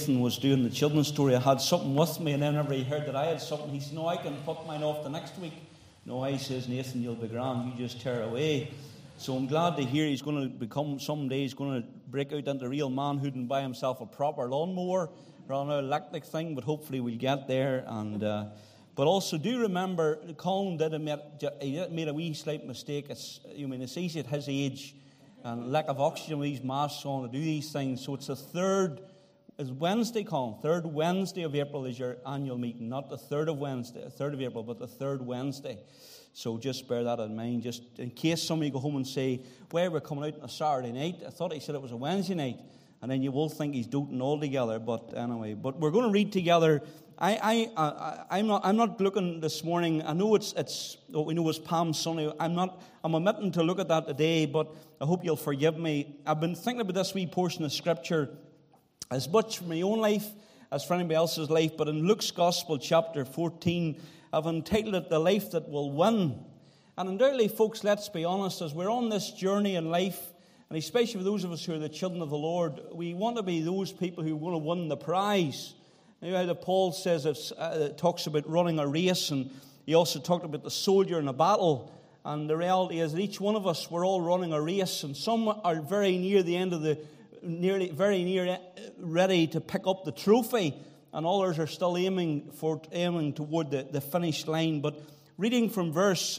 Was doing the children's story, I had something with me, and then whenever he heard that I had something, he said, "No, I can put mine off the next week." "No," he says, "Nathan, you'll be grand, you just tear away." So I'm glad to hear he's going to become, someday he's going to break out into real manhood and buy himself a proper lawnmower rather than an electric thing, but hopefully we'll get there. And but also do remember, Colin made a wee slight mistake. It's easy at his age and lack of oxygen with these masks on to do these things. So it's it's Wednesday, Colin. 3rd Wednesday of April is your annual meeting. Not the 3rd of April, but the 3rd Wednesday. So just bear that in mind. Just in case somebody go home and say, "Well, we're coming out on a Saturday night. I thought he said it was a Wednesday night." And then you will think he's doting altogether. But anyway, we're going to read together. I'm not looking this morning. I know it's what we know as Palm Sunday. I'm omitting to look at that today, but I hope you'll forgive me. I've been thinking about this wee portion of Scripture as much for my own life as for anybody else's life. But in Luke's Gospel, chapter 14, I've entitled it, "The Life That Will Win." And undoubtedly, folks, let's be honest, as we're on this journey in life, and especially for those of us who are the children of the Lord, we want to be those people who want to win the prize. You know how Paul says it talks about running a race, and he also talked about the soldier in a battle. And the reality is that each one of us, we're all running a race, and some are very near the end of very near ready to pick up the trophy, and others are still aiming toward the finish line. But reading from verse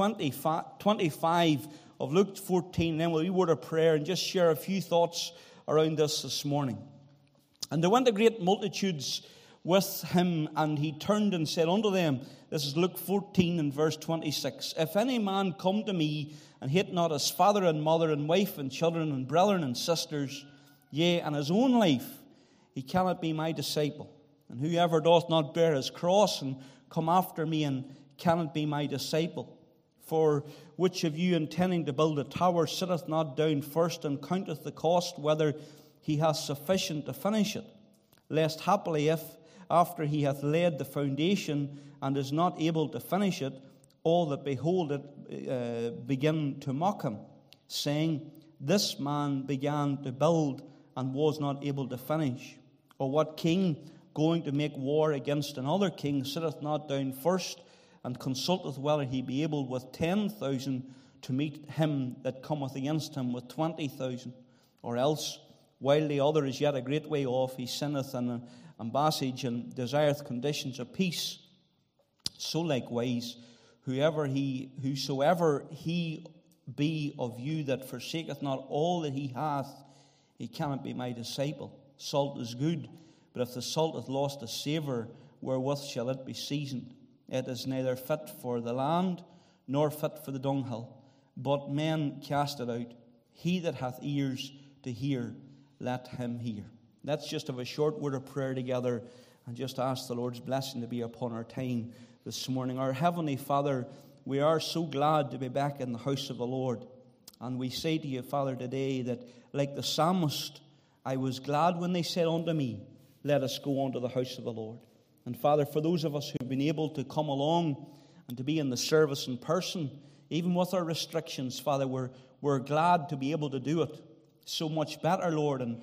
25 of Luke 14, then we'll word of prayer and just share a few thoughts around this morning. "And there went a great multitudes with him, and he turned and said unto them," this is Luke 14 and verse 26, "If any man come to me and hate not his father and mother and wife and children and brethren and sisters, yea, and his own life, he cannot be my disciple. And whoever doth not bear his cross and come after me, and cannot be my disciple. For which of you, intending to build a tower, sitteth not down first and counteth the cost, whether he hath sufficient to finish it? Lest happily, if after he hath laid the foundation and is not able to finish it, all that behold it begin to mock him, saying, This man began to build and was not able to finish. Or what king, going to make war against another king, sitteth not down first and consulteth whether he be able with 10,000 to meet him that cometh against him with 20,000? Or else, while the other is yet a great way off, he sendeth an ambassage and desireth conditions of peace. So likewise, whosoever he be of you that forsaketh not all that he hath, he cannot be my disciple. Salt is good, but if the salt hath lost a savour, wherewith shall it be seasoned? It is neither fit for the land, nor fit for the dunghill, but men cast it out. He that hath ears to hear, let him hear. Let's just have a short word of prayer together and just ask the Lord's blessing to be upon our time this morning. Our Heavenly Father, we are so glad to be back in the house of the Lord. And we say to you, Father, today that like the psalmist, I was glad when they said unto me, let us go unto the house of the Lord. And Father, for those of us who've been able to come along and to be in the service in person, even with our restrictions, Father, we're glad to be able to do it. So much better, Lord. And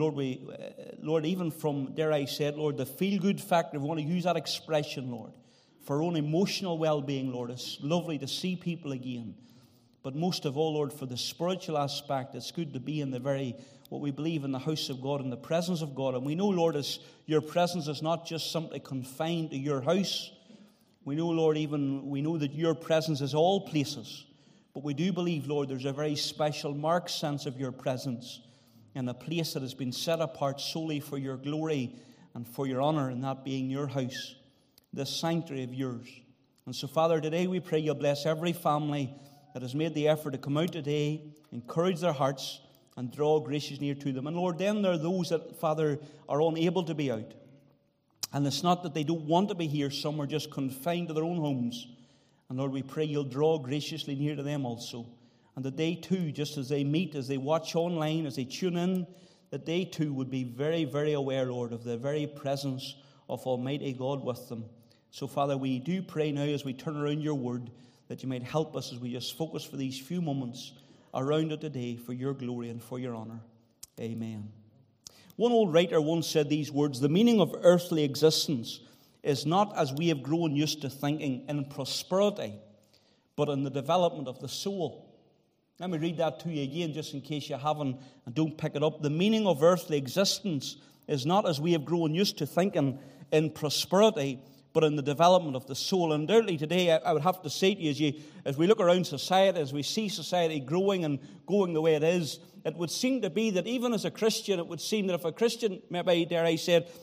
Lord, even from, dare I say it, Lord, the feel-good factor, if we want to use that expression, Lord, for our own emotional well-being, Lord, it's lovely to see people again. But most of all, Lord, for the spiritual aspect, it's good to be in the very, what we believe in the house of God, in the presence of God. And we know, Lord, your presence is not just simply confined to your house. We know, Lord, we know that your presence is all places. But we do believe, Lord, there's a very special marked sense of your presence in a place that has been set apart solely for your glory and for your honor, and that being your house, this sanctuary of yours. And so, Father, today we pray you'll bless every family that has made the effort to come out today, encourage their hearts, and draw gracious near to them. And Lord, then there are those that, Father, are unable to be out. And it's not that they don't want to be here. Some are just confined to their own homes. And Lord, we pray you'll draw graciously near to them also. And that they too, just as they meet, as they watch online, as they tune in, that they too would be very, very aware, Lord, of the very presence of Almighty God with them. So, Father, we do pray now as we turn around your word, that you might help us as we just focus for these few moments around it today for your glory and for your honor. Amen. One old writer once said these words: "The meaning of earthly existence is not, as we have grown used to thinking, in prosperity, but in the development of the soul." Let me read that to you again, just in case you haven't and don't pick it up. The meaning of earthly existence is not, as we have grown used to thinking, in prosperity, but in the development of the soul. And undoubtedly today, I would have to say to you, as we look around society, as we see society growing and going the way it is, it would seem to be that even as a Christian, it would seem that if a Christian, maybe, dare I say it,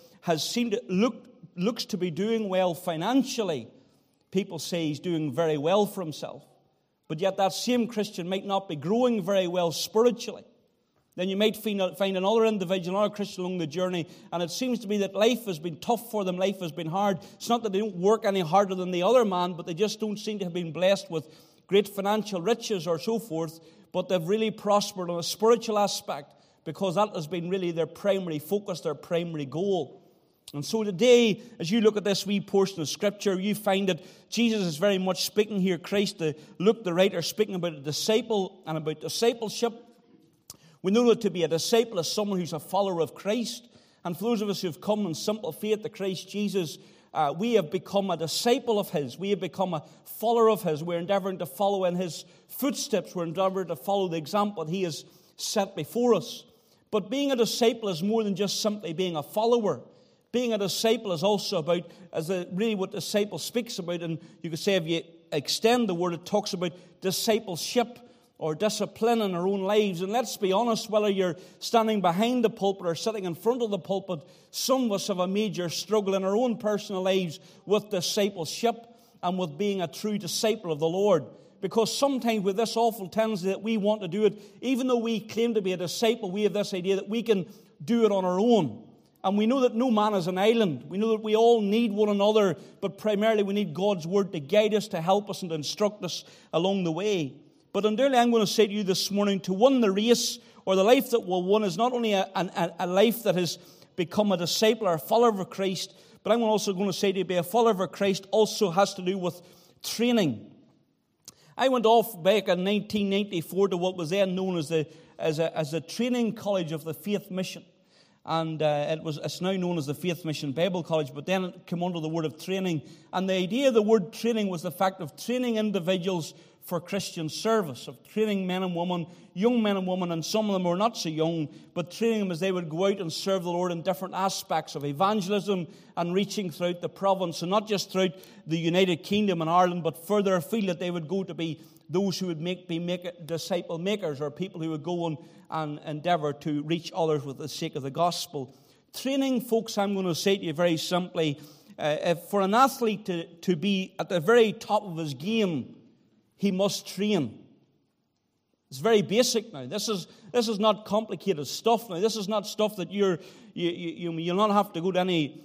looks to be doing well financially, people say he's doing very well for himself. But yet that same Christian might not be growing very well spiritually. Then you might find another individual, another Christian along the journey, and it seems to be that life has been tough for them, life has been hard. It's not that they don't work any harder than the other man, but they just don't seem to have been blessed with great financial riches or so forth, but they've really prospered on a spiritual aspect because that has been really their primary focus, their primary goal. And so today, as you look at this wee portion of Scripture, you find that Jesus is very much speaking here. Christ, Luke the writer, speaking about a disciple and about discipleship. We know that to be a disciple is someone who's a follower of Christ. And for those of us who have come in simple faith to Christ Jesus, we have become a disciple of His. We have become a follower of His. We're endeavoring to follow in His footsteps. We're endeavoring to follow the example that He has set before us. But being a disciple is more than just simply being a follower. Being a disciple is also about, really what disciple speaks about, and you could say if you extend the word, it talks about discipleship or discipline in our own lives. And let's be honest, whether you're standing behind the pulpit or sitting in front of the pulpit, some of us have a major struggle in our own personal lives with discipleship and with being a true disciple of the Lord. Because sometimes with this awful tendency that we want to do it, even though we claim to be a disciple, we have this idea that we can do it on our own. And we know that no man is an island. We know that we all need one another, but primarily we need God's Word to guide us, to help us, and to instruct us along the way. But undoubtedly, I'm going to say to you this morning, to win the race, or the life that will win, is not only a life that has become a disciple or a follower of Christ, but I'm also going to say to you, be a follower of Christ also has to do with training. I went off back in 1994 to what was then known as the Training College of the Faith Mission. And it's now known as the Faith Mission Bible College, but then it came under the word of training. And the idea of the word training was the fact of training individuals for Christian service, of training men and women, young men and women, and some of them were not so young, but training them as they would go out and serve the Lord in different aspects of evangelism and reaching throughout the province, and not just throughout the United Kingdom and Ireland, but further afield, that they would go to be those who would be disciple makers, or people who would go and endeavour to reach others with the sake of the gospel. Training, folks, I'm going to say to you very simply, for an athlete to be at the very top of his game, he must train. It's very basic now. This is not complicated stuff now. This is not stuff that you'll not have to go to any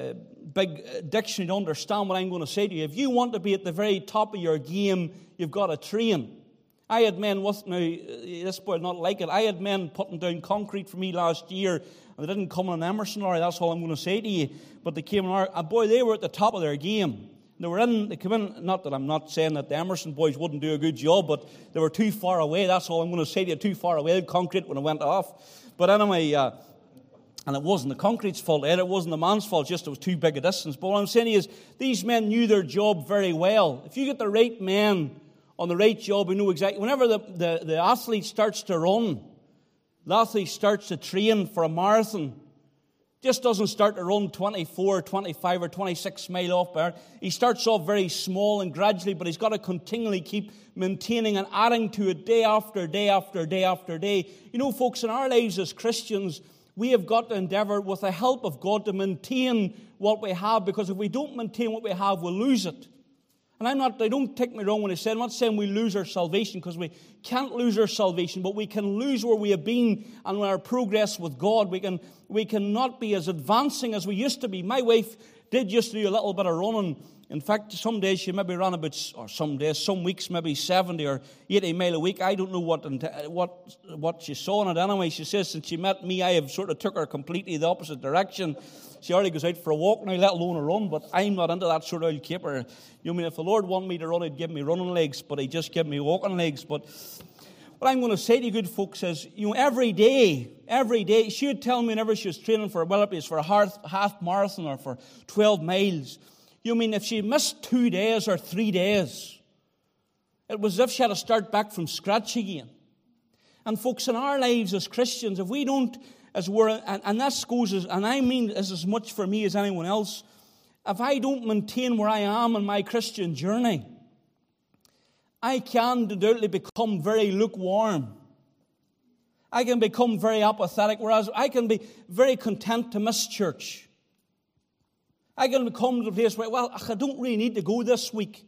big dictionary to understand what I'm going to say to you. If you want to be at the very top of your game, you've got to train. I had men this boy not like it. I had men putting down concrete for me last year, and they didn't come in an Emerson lorry. That's all I'm going to say to you. But they came in and boy, they were at the top of their game. They came in, not that I'm not saying that the Emerson boys wouldn't do a good job, but they were too far away. That's all I'm going to say to you, too far away, the concrete when it went off. But anyway, and it wasn't the concrete's fault, it wasn't the man's fault, just it was too big a distance. But what I'm saying is, these men knew their job very well. If you get the right men on the right job, who know exactly, whenever the athlete starts to run, the athlete starts to train for a marathon, just doesn't start to run 24, 25 or 26 mile off by hour. He starts off very small and gradually, but he's got to continually keep maintaining and adding to it day after day after day after day. You know, folks, in our lives as Christians, we have got to endeavour with the help of God to maintain what we have, because if we don't maintain what we have, we'll lose it. And don't take me wrong when I say, I'm not saying we lose our salvation, because we can't lose our salvation, but we can lose where we have been and our progress with God. We cannot be as advancing as we used to be. My wife did used to do a little bit of running. In fact, some days she maybe ran some weeks maybe 70 or 80 mile a week. I don't know what she saw in it anyway. She says since she met me, I have sort of took her completely the opposite direction. She already goes out for a walk now, let alone a run, but I'm not into that sort of caper. You mean if the Lord wanted me to run, He'd give me running legs, but He just gave me walking legs. But what I'm going to say to you, good folks, is, every day, she would tell me whenever she was training for, well, it was for a half marathon or for 12 miles, if she missed 2 days or 3 days, it was as if she had to start back from scratch again. And folks, in our lives as Christians, if we don't, and this goes, and I mean this as much for me as anyone else, if I don't maintain where I am in my Christian journey, I can undoubtedly become very lukewarm. I can become very apathetic, whereas I can be very content to miss church. I can come to the place where, I don't really need to go this week.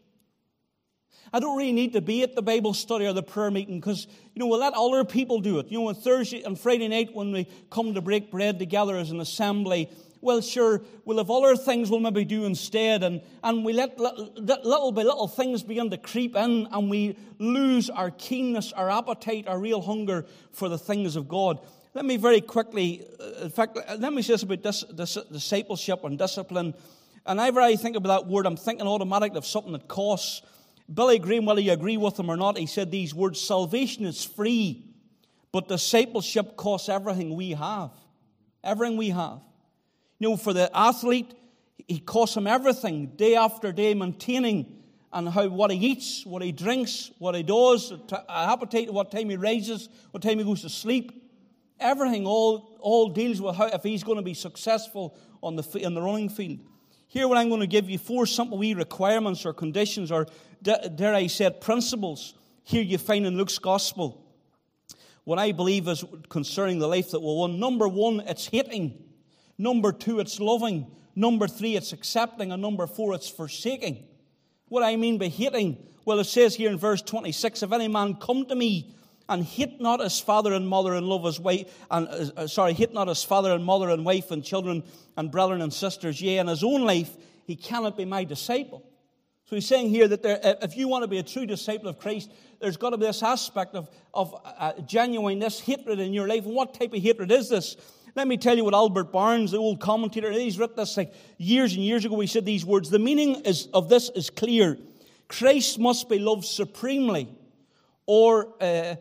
I don't really need to be at the Bible study or the prayer meeting because, we'll let other people do it. On Thursday and Friday night when we come to break bread together as an assembly, well, sure, we'll have other things we'll maybe do instead. And we let little by little things begin to creep in and we lose our keenness, our appetite, our real hunger for the things of God. Let me very quickly, let me say this about discipleship and discipline. And whenever I think about that word, I'm thinking automatically of something that costs. Billy Graham, whether you agree with him or not, he said these words, salvation is free, but discipleship costs everything we have. Everything we have. For the athlete, it costs him everything, day after day, maintaining and what he eats, what he drinks, what he does, appetite, what time he rises, what time he goes to sleep. Everything all deals with how if he's going to be successful in the running field. Here, what I'm going to give you 4 simple wee requirements or conditions or, dare I say, principles. Here you find in Luke's Gospel what I believe is concerning the life that will win. Number 1, it's hating. Number 2, it's loving. Number 3, it's accepting. And number 4, it's forsaking. What I mean by hating, well, it says here in verse 26, if any man come to me and hate not his father and mother and love his wife, hate not his father and mother and wife and children and brethren and sisters, yea, in his own life, he cannot be my disciple. So he's saying here that if you want to be a true disciple of Christ, there's got to be this aspect of genuineness, hatred in your life. And what type of hatred is this? Let me tell you what Albert Barnes, the old commentator, he's written this like years and years ago. He said these words, the meaning of this is clear. Christ must be loved supremely, or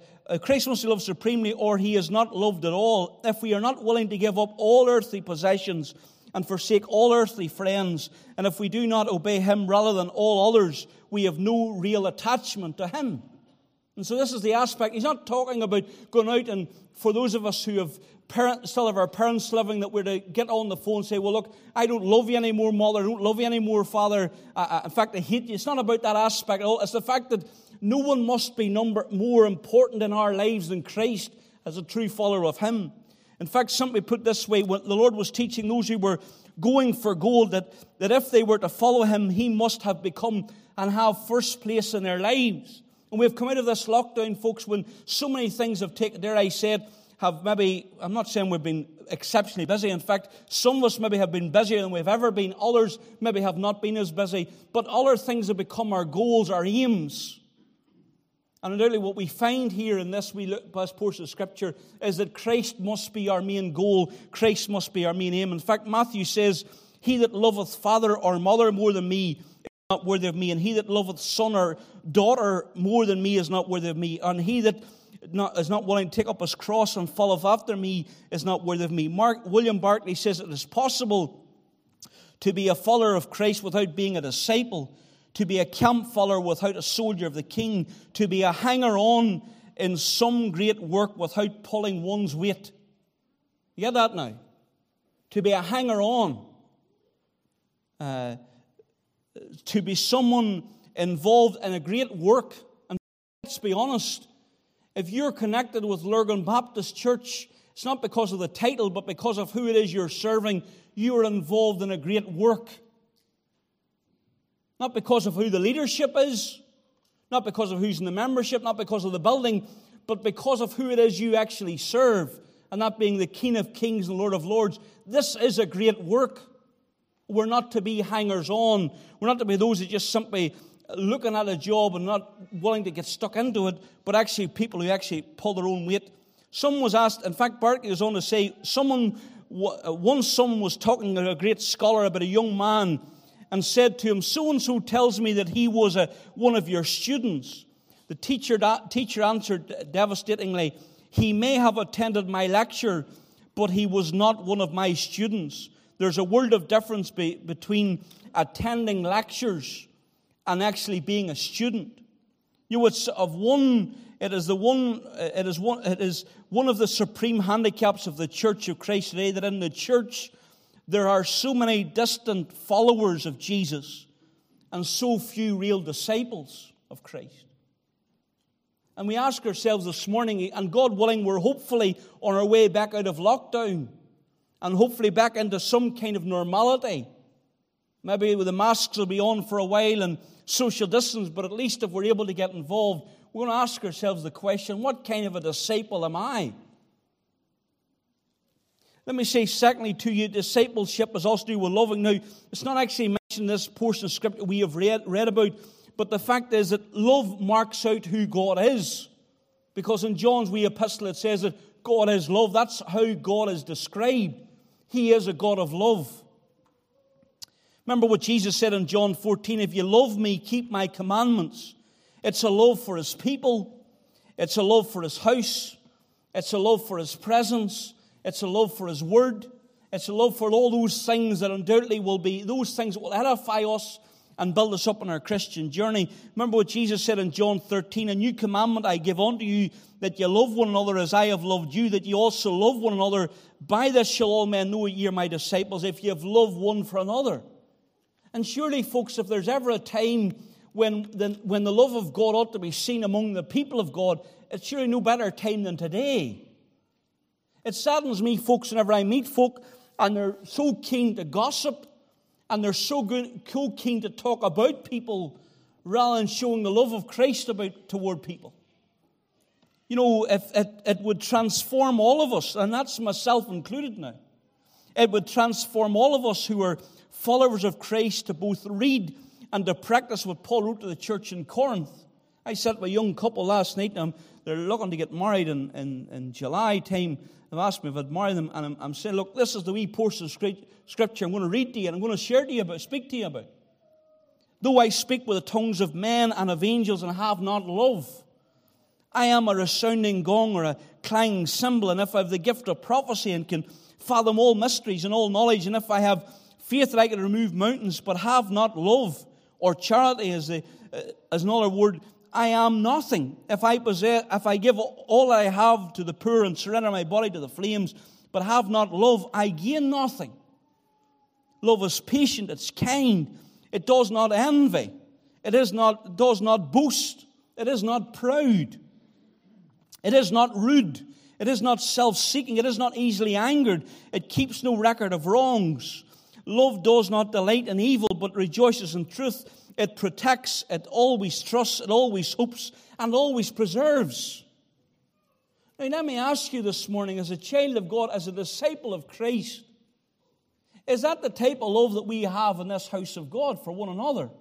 he is not loved at all. If we are not willing to give up all earthly possessions and forsake all earthly friends, and if we do not obey him rather than all others, we have no real attachment to him. And so this is the aspect. He's not talking about going out and, for those of us who still have our parents living, that we're to get on the phone and say, well, look, I don't love you anymore, mother. I don't love you anymore, father. In fact, I hate you. It's not about that aspect at all. It's the fact that no one must be more important in our lives than Christ as a true follower of him. In fact, simply put this way, when the Lord was teaching those who were going for gold that if they were to follow him, he must have become and have first place in their lives. And we've come out of this lockdown, folks, when so many things have taken, dare I say it, have maybe, I'm not saying we've been exceptionally busy. In fact, some of us maybe have been busier than we've ever been. Others maybe have not been as busy. But other things have become our goals, our aims. And undoubtedly what we find here in this portion of Scripture is that Christ must be our main goal. Christ must be our main aim. In fact, Matthew says, he that loveth father or mother more than me is not worthy of me. And he that loveth son or daughter more than me is not worthy of me. And he that is not willing to take up his cross and follow after me is not worthy of me. William Barclay says it is possible to be a follower of Christ without being a disciple, to be a camp follower without a soldier of the king, to be a hanger-on in some great work without pulling one's weight. You get that now? To be a hanger-on. To be someone involved in a great work. And let's be honest, if you're connected with Lurgan Baptist Church, it's not because of the title, but because of who it is you're serving. You are involved in a great work. Not because of who the leadership is, not because of who's in the membership, not because of the building, but because of who it is you actually serve, and that being the King of Kings and Lord of Lords. This is a great work. We're not to be hangers-on. We're not to be those that just simply looking at a job and not willing to get stuck into it, but actually people who actually pull their own weight. Someone was asked, in fact, Barclay was on to say, once someone was talking to a great scholar about a young man and said to him, so-and-so tells me that he was one of your students. The teacher answered devastatingly, "He may have attended my lecture, but he was not one of my students." There's a world of difference between attending lectures and actually being a student. You know, it is one of the supreme handicaps of the Church of Christ today, that in the church there are so many distant followers of Jesus and so few real disciples of Christ. And we ask ourselves this morning, and God willing, we're hopefully on our way back out of lockdown and hopefully back into some kind of normality. Maybe the masks will be on for a while and social distance, but at least if we're able to get involved, we're going to ask ourselves the question, what kind of a disciple am I? Let me say secondly to you, discipleship is also to do with loving. Now, it's not actually mentioned in this portion of Scripture we have read about, but the fact is that love marks out who God is. Because in John's wee epistle it says that God is love. That's how God is described. He is a God of love. Remember what Jesus said in John 14, "If you love me, keep my commandments." It's a love for His people. It's a love for His house. It's a love for His presence. It's a love for His word. It's a love for all those things that undoubtedly will be those things that will edify us and build us up in our Christian journey. Remember what Jesus said in John 13, "A new commandment I give unto you, that you love one another as I have loved you, that you also love one another. By this shall all men know that ye are my disciples, if you have loved one for another." And surely, folks, if there's ever a time when the love of God ought to be seen among the people of God, it's surely no better time than today. It saddens me, folks, whenever I meet folk and they're so keen to gossip and they're so keen to talk about people rather than showing the love of Christ toward people. You know, if it would transform all of us, and that's myself included now. It would transform all of us who are followers of Christ to both read and to practice what Paul wrote to the church in Corinth. I sat with a young couple last night, and they're looking to get married in July time. They've asked me if I'd marry them, and I'm saying, look, this is the wee portion of Scripture I'm going to read to you, and I'm going to speak to you about. "Though I speak with the tongues of men and of angels and have not love, I am a resounding gong or a clanging cymbal, and if I have the gift of prophecy and can fathom all mysteries and all knowledge, and if I have faith that I can remove mountains, but have not love or charity as another word, I am nothing. If I give all I have to the poor and surrender my body to the flames, but have not love, I gain nothing. Love is patient, it's kind, it does not envy, it does not boast, it is not proud, it is not rude, it is not self-seeking, it is not easily angered, it keeps no record of wrongs. Love does not delight in evil, but rejoices in truth. It protects, it always trusts, it always hopes, and always preserves. Now, let me ask you this morning, as a child of God, as a disciple of Christ, is that the type of love that we have in this house of God for one another?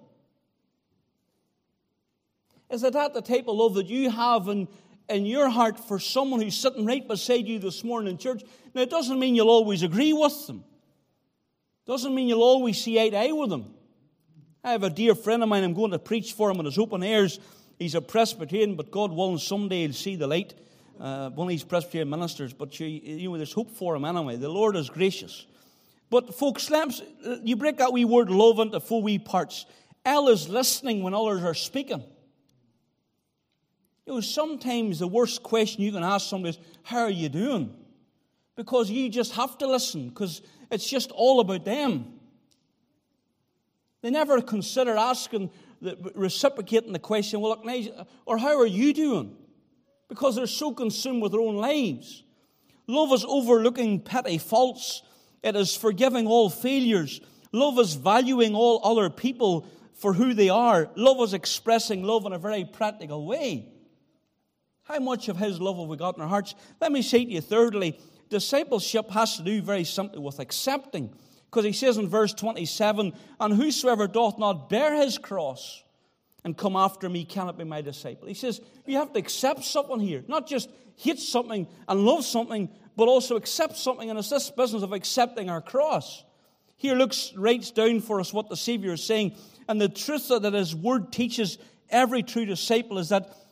Is that the type of love that you have in your heart for someone who's sitting right beside you this morning in church? Now, it doesn't mean you'll always agree with them. It doesn't mean you'll always see eye to eye with them. I have a dear friend of mine, I'm going to preach for him in his open airs. He's a Presbyterian, but God willing, someday he'll see the light. One of these Presbyterian ministers, but there's hope for him anyway. The Lord is gracious. But folks, you break that wee word love into 4 wee parts. L is listening when others are speaking. You know, sometimes the worst question you can ask somebody is, how are you doing? Because you just have to listen, because it's just all about them. They never consider reciprocating the question, well, look, or how are you doing? Because they're so consumed with their own lives. Love is overlooking petty faults. It is forgiving all failures. Love is valuing all other people for who they are. Love is expressing love in a very practical way. How much of His love have we got in our hearts? Let me say to you, thirdly, discipleship has to do very simply with accepting. Because He says in verse 27, and whosoever doth not bear his cross and come after me cannot be my disciple. He says you have to accept something here. Not just hate something and love something, but also accept something. And it's this business of accepting our cross. Here Luke writes down for us what the Savior is saying. And the truth that His Word teaches every true disciple is that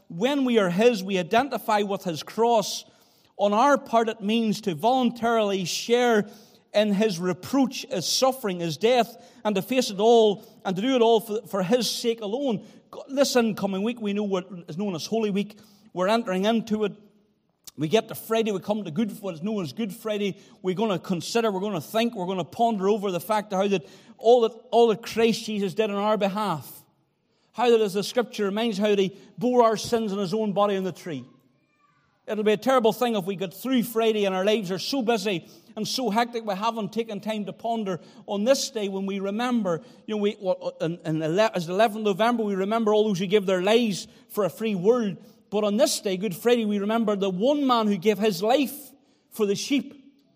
when we are His, we identify with His cross. On our part, it means to voluntarily share in His reproach, His suffering, His death, and to face it all, and to do it all for His sake alone. This incoming week, we know what is known as Holy Week. We're entering into it. We get to Friday, we come to what is known as Good Friday. We're going to consider, we're going to think, we're going to ponder over the fact of how that all that Christ Jesus did on our behalf. How that, as the Scripture reminds, how that He bore our sins in His own body on the tree. It'll be a terrible thing if we get through Friday and our lives are so busy and so hectic we haven't taken time to ponder on this day when we remember, as the 11th of November, we remember all those who give their lives for a free world. But on this day, Good Friday, we remember the one man who gave his life for the sheep.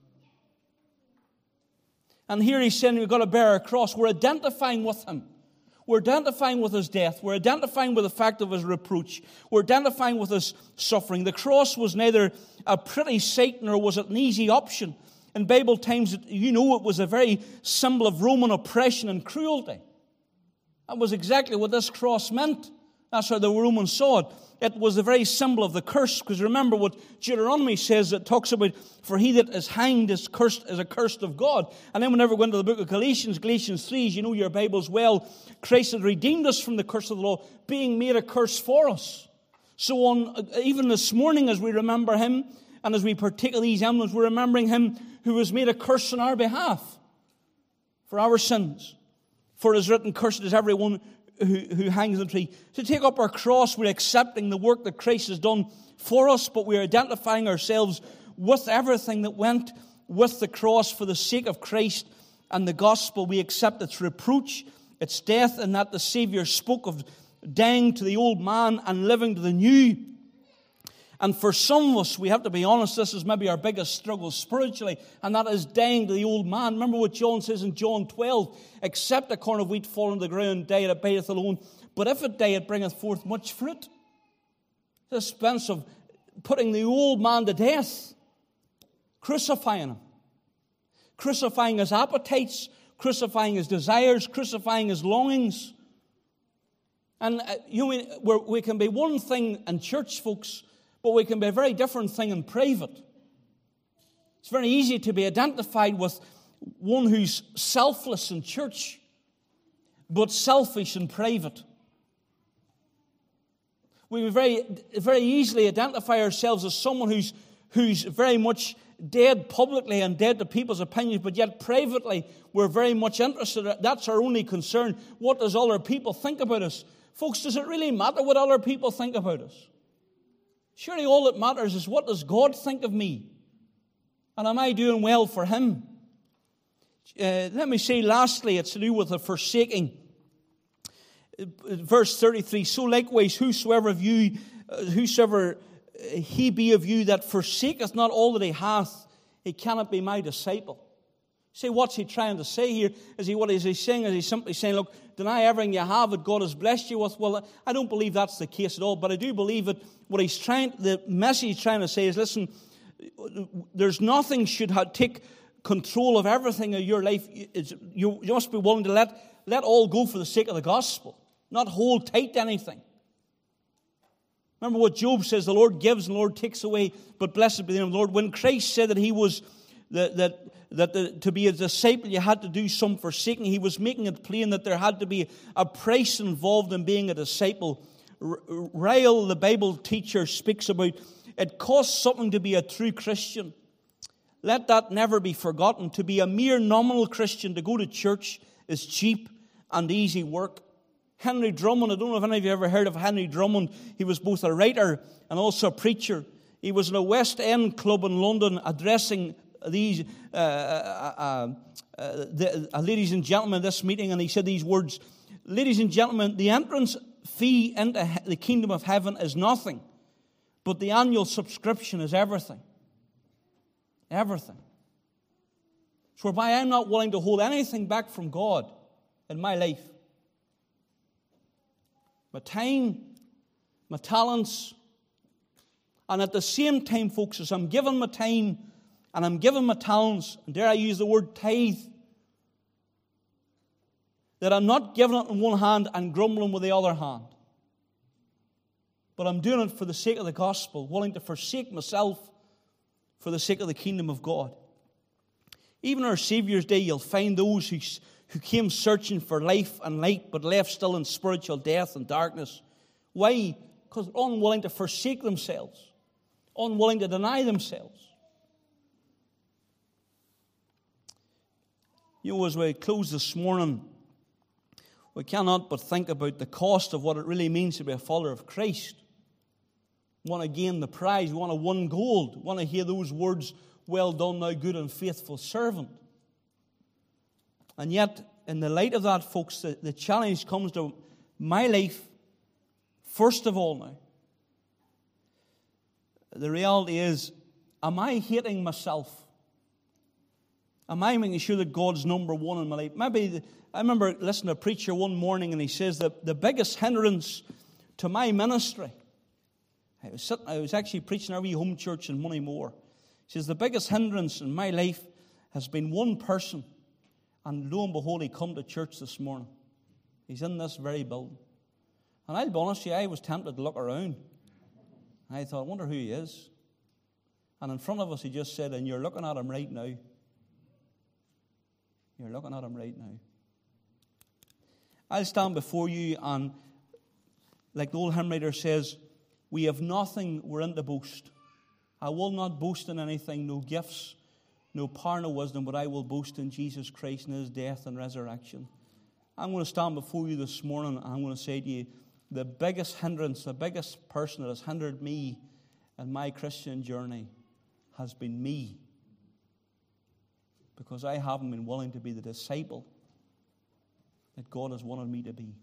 And here He's saying we've got to bear our cross. We're identifying with Him. We're identifying with His death. We're identifying with the fact of His reproach. We're identifying with His suffering. The cross was neither a pretty sight nor was it an easy option. In Bible times, it was a very symbol of Roman oppression and cruelty. That was exactly what this cross meant. That's how the Romans saw it. It was the very symbol of the curse, because remember what Deuteronomy says. It talks about, for he that is hanged is accursed of God. And then whenever we go into the book of Galatians 3, as you know your Bibles well, Christ had redeemed us from the curse of the law, being made a curse for us. So even this morning, as we remember Him, and as we partake of these emblems, we're remembering Him who was made a curse on our behalf for our sins. For it is written, cursed is everyone who hangs on the tree. To take up our cross, we're accepting the work that Christ has done for us, but we're identifying ourselves with everything that went with the cross for the sake of Christ and the gospel. We accept its reproach, its death, and that the Savior spoke of dying to the old man and living to the new. And for some of us, we have to be honest, this is maybe our biggest struggle spiritually, and that is dying to the old man. Remember what John says in John 12, except a corn of wheat fall on the ground, die, it abideth alone. But if it die, it bringeth forth much fruit. The expense of putting the old man to death, crucifying him, crucifying his appetites, crucifying his desires, crucifying his longings. And we can be one thing in church, folks, but we can be a very different thing in private. It's very easy to be identified with one who's selfless in church, but selfish in private. We very, very easily identify ourselves as someone who's very much dead publicly and dead to people's opinions, but yet privately we're very much interested. That's our only concern. What does other people think about us? Folks, does it really matter what other people think about us? Surely all that matters is, what does God think of me? And am I doing well for Him? Let me say lastly, it's to do with the forsaking. Verse 33, so likewise whosoever he be of you that forsaketh not all that he hath, he cannot be my disciple. See, what's he trying to say here? What is he saying? Is he simply saying, look, deny everything you have that God has blessed you with? Well, I don't believe that's the case at all, but I do believe that the message he's trying to say is, listen, there's nothing should take control of everything in your life. You must be willing to let all go for the sake of the gospel, not hold tight to anything. Remember what Job says, the Lord gives and the Lord takes away, but blessed be the name of the Lord. When Christ said that He was to be a disciple, you had to do some forsaking. He was making it plain that there had to be a price involved in being a disciple. Ryle, the Bible teacher, speaks about it costs something to be a true Christian. Let that never be forgotten. To be a mere nominal Christian, to go to church, is cheap and easy work. Henry Drummond, I don't know if any of you ever heard of Henry Drummond. He was both a writer and also a preacher. He was in a West End club in London addressing these ladies and gentlemen this meeting, and he said these words: ladies and gentlemen, the entrance fee into the kingdom of heaven is nothing, but the annual subscription is everything. Everything. It's whereby I'm not willing to hold anything back from God in my life. My time, my talents, and at the same time, folks, as I'm giving my time and I'm giving my talents, and dare I use the word tithe, that I'm not giving it in one hand and grumbling with the other hand. but I'm doing it for the sake of the gospel, willing to forsake myself for the sake of the kingdom of God. Even our Saviour's Day, you'll find those who came searching for life and light, but left still in spiritual death and darkness. Why? Because they're unwilling to forsake themselves, unwilling to deny themselves. You know, as we close this morning, we cannot but think about the cost of what it really means to be a follower of Christ. We want to gain the prize. We want to win gold. We want to hear those words, "Well done, thou good and faithful servant." And yet, in the light of that, folks, the challenge comes to my life, first of all now. The reality is, am I hating myself? Am I making sure that God's number one in my life? I remember listening to a preacher one morning, and he says that the biggest hindrance to my ministry, I was actually preaching our wee home church in Moneymore. He says, the biggest hindrance in my life has been one person, and lo and behold, he come to church this morning. He's in this very building. And I'll be honest with you, I was tempted to look around. I thought, I wonder who he is. And in front of us, he just said, and you're looking at him right now. You're looking at him right now. I'll stand before you, and like the old hymn writer says, we have nothing wherein to boast. I will not boast in anything, no gifts, no power, no wisdom, but I will boast in Jesus Christ and his death and resurrection. I'm going to stand before you this morning, and I'm going to say to you, the biggest hindrance, the biggest person that has hindered me in my Christian journey has been me. Because I haven't been willing to be the disciple that God has wanted me to be.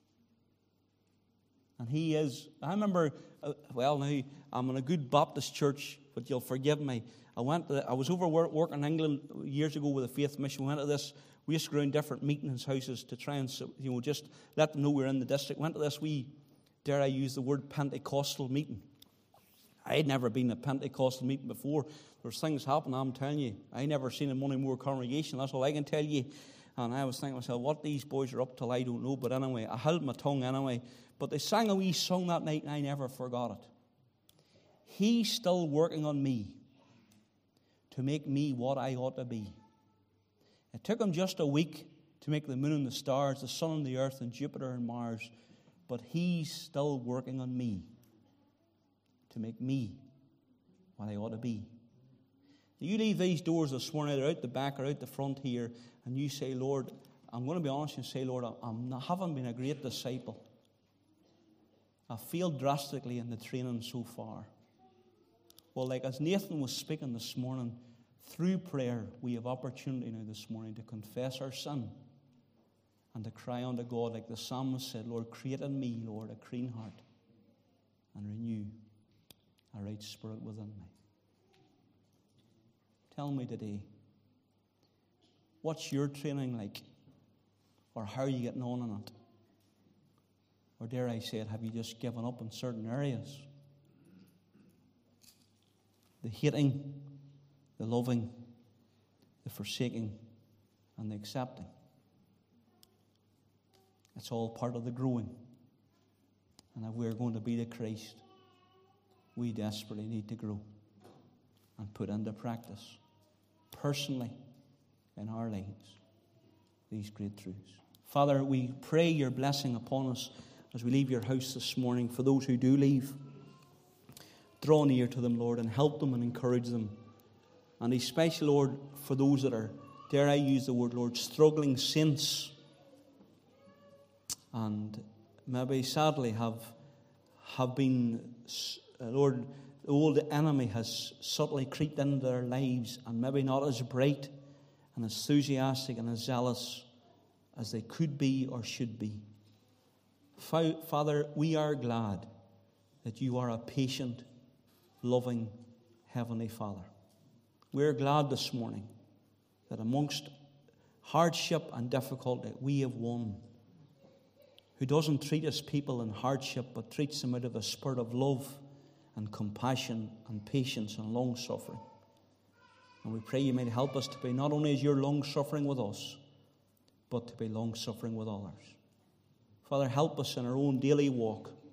And he is. I remember, now I'm in a good Baptist church, but you'll forgive me. I was over working in England years ago with a faith mission. We went to this. We used to go around different meetings houses to try and just let them know we're in the district. Went to this wee, dare I use the word, Pentecostal meeting. I had never been to a Pentecostal meeting before. There's things happen, I'm telling you. I never seen a Moneymore congregation, that's all I can tell you. And I was thinking to myself, what these boys are up till, I don't know. But anyway, I held my tongue anyway. But they sang a wee song that night, and I never forgot it. He's still working on me to make me what I ought to be. It took him just a week to make the moon and the stars, the sun and the earth, and Jupiter and Mars. But he's still working on me to make me what I ought to be. You leave these doors this morning, either out the back or out the front here, and you say, Lord, I'm going to be honest and say, Lord, I haven't been a great disciple. I've failed drastically in the training so far. Well, like as Nathan was speaking this morning, through prayer, we have opportunity now this morning to confess our sin and to cry unto God, like the psalmist said, Lord, create in me, Lord, a clean heart and renew a right spirit within me. Tell me today, what's your training like? Or how are you getting on in it? Or dare I say it, have you just given up in certain areas? The hating, the loving, the forsaking, and the accepting. It's all part of the growing. And if we're going to be the Christ, we desperately need to grow and put into practice, personally, in our lives, these great truths. Father, we pray your blessing upon us as we leave your house this morning. For those who do leave, draw near to them, Lord, and help them and encourage them. And especially, Lord, for those that are, dare I use the word, Lord, struggling saints, and maybe sadly have been, Lord, the old enemy has subtly creeped into their lives and maybe not as bright and enthusiastic and as zealous as they could be or should be. Father, we are glad that you are a patient, loving Heavenly Father. We're glad this morning that amongst hardship and difficulty, we have one who doesn't treat his people in hardship, but treats them out of a spirit of love and compassion and patience and long-suffering. And we pray you might help us to be not only as you're long-suffering with us, but to be long-suffering with others. Father, help us in our own daily walk